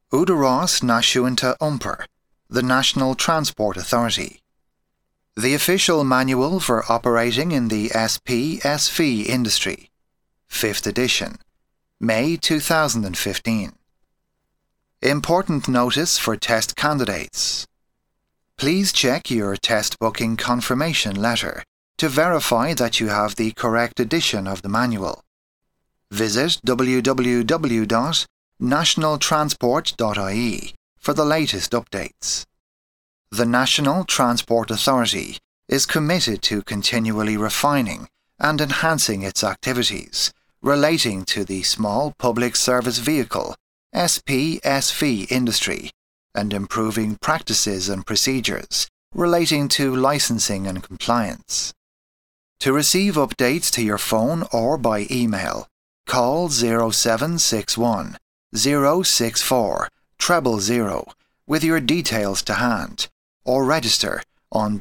Údarás Náisiúnta Iompar, the National Transport Authority. The Official Manual for Operating in the SP/SV Industry, 5th edition, May 2015. Important notice for test candidates. Please check your test booking confirmation letter to verify that you have the correct edition of the manual. Visit www.nationaltransport.ie for the latest updates. The National Transport Authority is committed to continually refining and enhancing its activities relating to the small public service vehicle SP/SV industry and improving practices and procedures relating to licensing and compliance. To receive updates to your phone or by email, call 0761 064 000 with your details to hand, or register on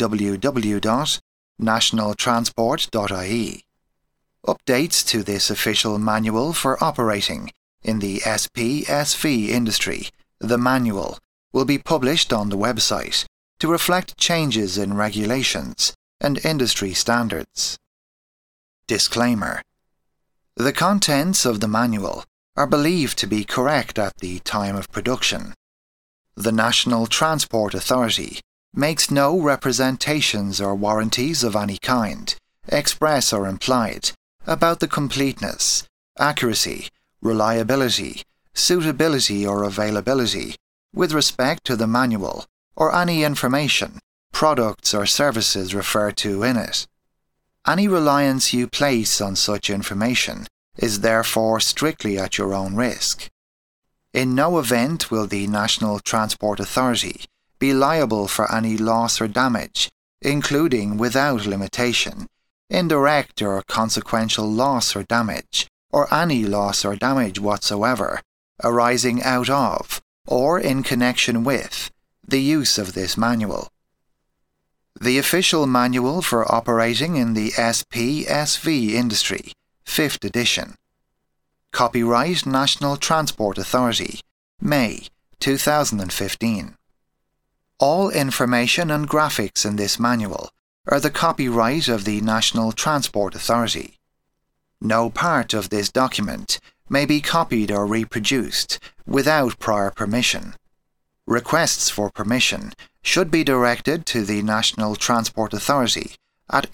www.nationaltransport.ie. Updates to this official manual for operating in the SP/SV industry, the manual, will be published on the website to reflect changes in regulations and industry standards. Disclaimer: the contents of the manual are believed to be correct at the time of production. The National Transport Authority makes no representations or warranties of any kind, express or implied, about the completeness, accuracy, reliability, suitability or availability with respect to the manual or any information, products or services referred to in it. Any reliance you place on such information is therefore strictly at your own risk. In no event will the National Transport Authority be liable for any loss or damage, including without limitation, indirect or consequential loss or damage, or any loss or damage whatsoever, arising out of, or in connection with, the use of this manual. The Official Manual for Operating in the SP/SV Industry, 5th edition. Copyright National Transport Authority, May 2015. All information and graphics in this manual are the copyright of the National Transport Authority. No part of this document may be copied or reproduced without prior permission. Requests for permission should be directed to the National Transport Authority at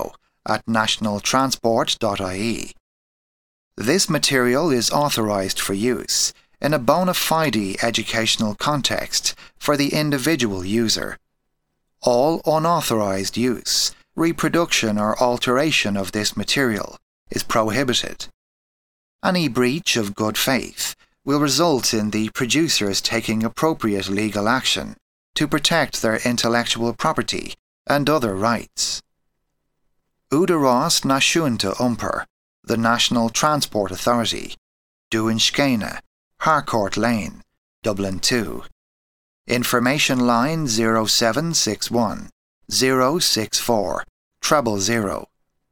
info@nationaltransport.ie. This material is authorized for use in a bona fide educational context for the individual user. All unauthorized use, reproduction or alteration of this material is prohibited. Any breach of good faith will result in the producers taking appropriate legal action to protect their intellectual property and other rights. Údarás Náisiúnta Iompar, the National Transport Authority, Dúinscéine, Harcourt Lane, Dublin 2. Information line 0761 064 000.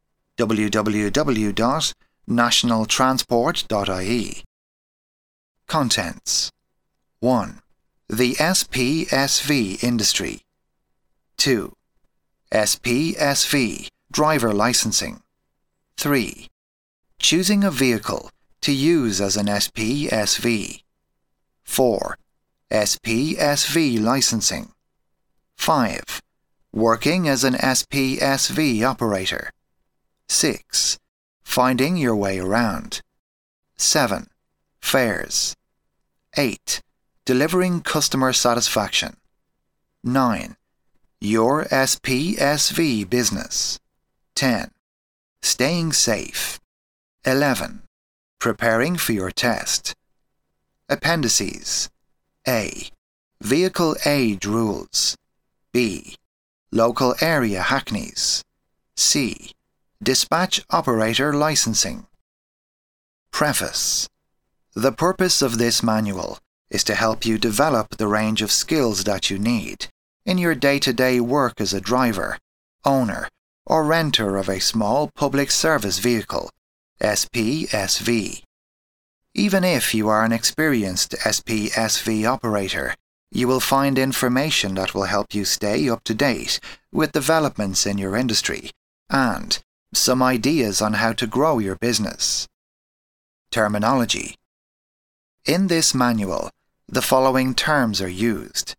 www.nationaltransport.ie. Contents: 1. The SP/SV industry. 2. SP/SV driver licensing. 3. Choosing a vehicle to use as an SP/SV. 4. SP/SV licensing. 5. Working as an SP/SV operator. 6. Finding your way around. 7. Fares. 8. Delivering customer satisfaction. 9. Your SP/SV business. 10. Staying safe. 11. Preparing for your test. Appendices: A. Vehicle age rules. B. Local area hackneys. C. Dispatch operator licensing. Preface: the purpose of this manual is to help you develop the range of skills that you need in your day-to-day work as a driver, owner, or renter of a small public service vehicle, SP/SV. Even if you are an experienced SPSV operator, you will find information that will help you stay up to date with developments in your industry and some ideas on how to grow your business. Terminology. In this manual, the following terms are used.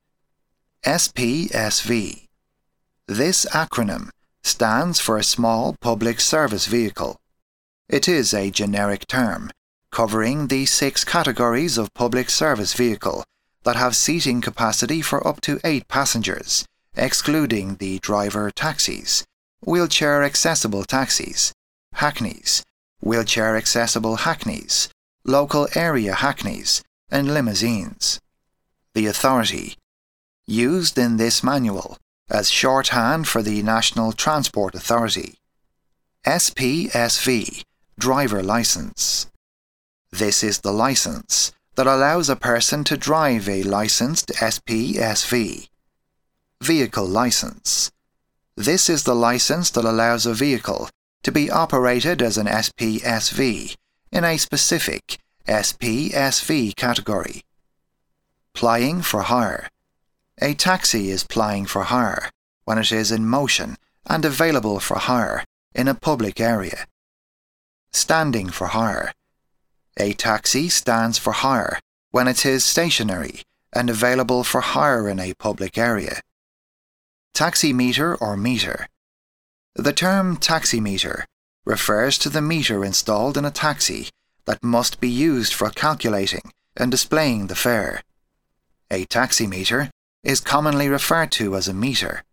SPSV. This acronym stands for a Small Public Service Vehicle. It is a generic term covering the 6 categories of public service vehicle that have seating capacity for up to 8 passengers, excluding the driver taxis, wheelchair accessible taxis, hackneys, wheelchair accessible hackneys, local area hackneys, and limousines. The authority. Used in this manual as shorthand for the National Transport Authority. SPSV, Driver License. This is the license that allows a person to drive a licensed SPSV. Vehicle License. This is the license that allows a vehicle to be operated as an SPSV in a specific SPSV category. Plying for hire. A taxi is plying for hire when it is in motion and available for hire in a public area. Standing for hire. A taxi stands for hire when it is stationary and available for hire in a public area. Taximeter or meter. The term taximeter refers to the meter installed in a taxi that must be used for calculating and displaying the fare. A taximeter is commonly referred to as a meter.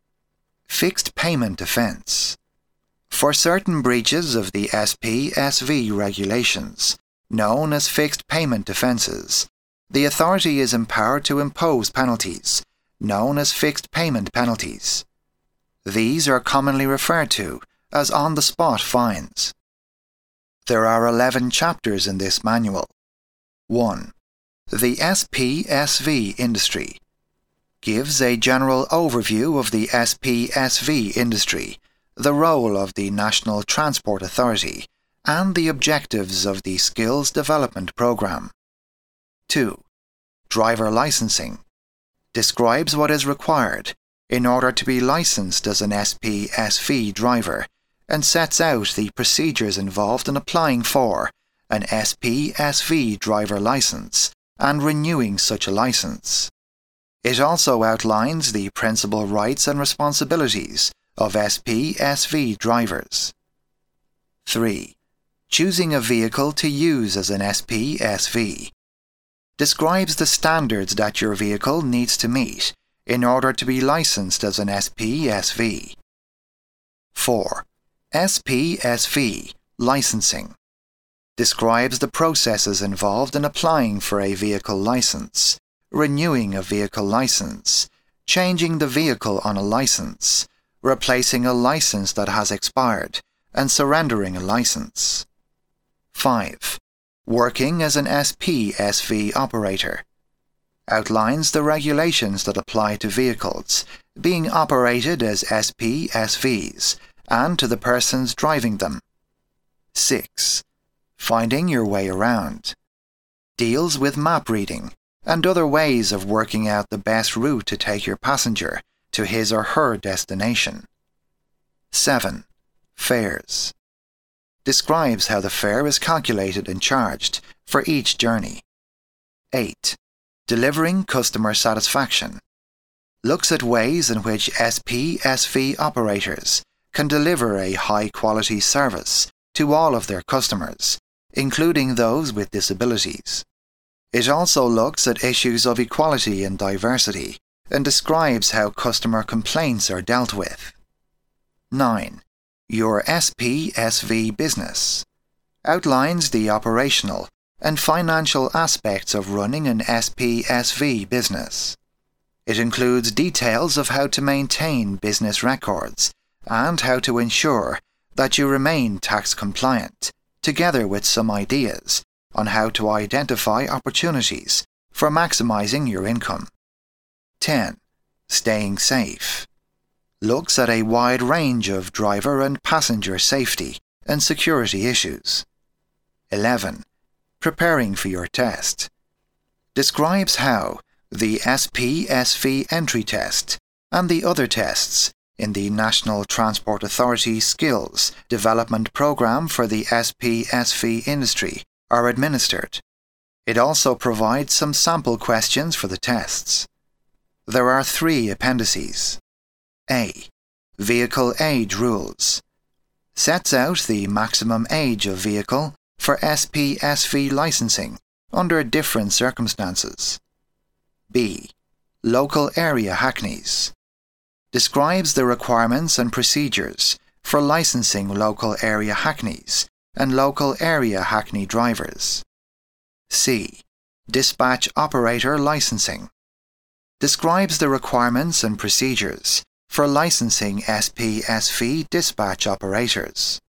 Fixed payment offence. For certain breaches of the SPSV regulations, known as fixed payment offences, the authority is empowered to impose penalties, known as fixed payment penalties. These are commonly referred to as on-the-spot fines. There are 11 chapters in this manual. 1. The SPSV industry. Gives a general overview of the SPSV industry, the role of the National Transport Authority, and the objectives of the Skills Development Programme. 2. Driver Licensing. Describes what is required in order to be licensed as an SPSV driver and sets out the procedures involved in applying for an SPSV driver license and renewing such a license. It also outlines the principal rights and responsibilities of SPSV drivers. 3. Choosing a vehicle to use as an SPSV. Describes the standards that your vehicle needs to meet in order to be licensed as an SPSV. 4. SPSV Licensing. Describes the processes involved in applying for a vehicle license, renewing a vehicle license, changing the vehicle on a license, replacing a license that has expired, and surrendering a license. 5. Working as an SPSV operator. Outlines the regulations that apply to vehicles being operated as SPSVs and to the persons driving them. 6. Finding your way around. Deals with map reading and other ways of working out the best route to take your passenger to his or her destination. 7. Fares. Describes how the fare is calculated and charged for each journey. 8. Delivering customer satisfaction. Looks at ways in which SPSV operators can deliver a high-quality service to all of their customers, including those with disabilities. It also looks at issues of equality and diversity and describes how customer complaints are dealt with. 9. Your SPSV business. Outlines the operational and financial aspects of running an SPSV business. It includes details of how to maintain business records and how to ensure that you remain tax compliant, together with some ideas on how to identify opportunities for maximizing your income. 10. Staying safe. Looks at a wide range of driver and passenger safety and security issues. 11. preparing for your test. Describes how the SP/SV entry test and the other tests in the National Transport Authority Skills Development Programme for the SP/SV industry are administered. It also provides some sample questions for the tests. There are 3 appendices. A. Vehicle age rules. Sets out the maximum age of vehicle for SP/SV licensing under different circumstances. B. Local area hackneys. Describes the requirements and procedures for licensing local area hackneys and local area hackney drivers. C. Dispatch operator licensing. Describes the requirements and procedures for licensing SP/SV dispatch operators.